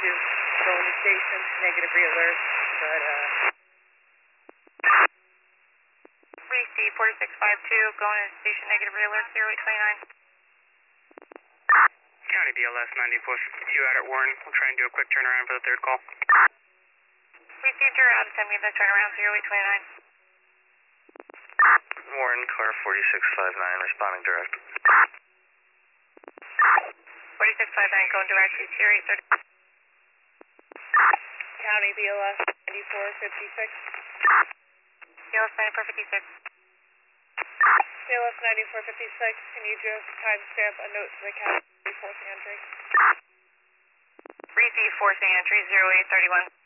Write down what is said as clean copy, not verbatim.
going to station, negative realert, but RC 4652, going to station, negative realert, 0829. County BLS 9452 out at Warren. We'll try and do a quick turnaround for the third call. Received your out, send me the turnaround, 0829. Warren, car 4659, responding direct. 4659, going direct to 0830. County BLS 9456. BLS 9456. BLS 9456, can you just timestamp a note to the county forcing entry? Receive forcing entry, 0831.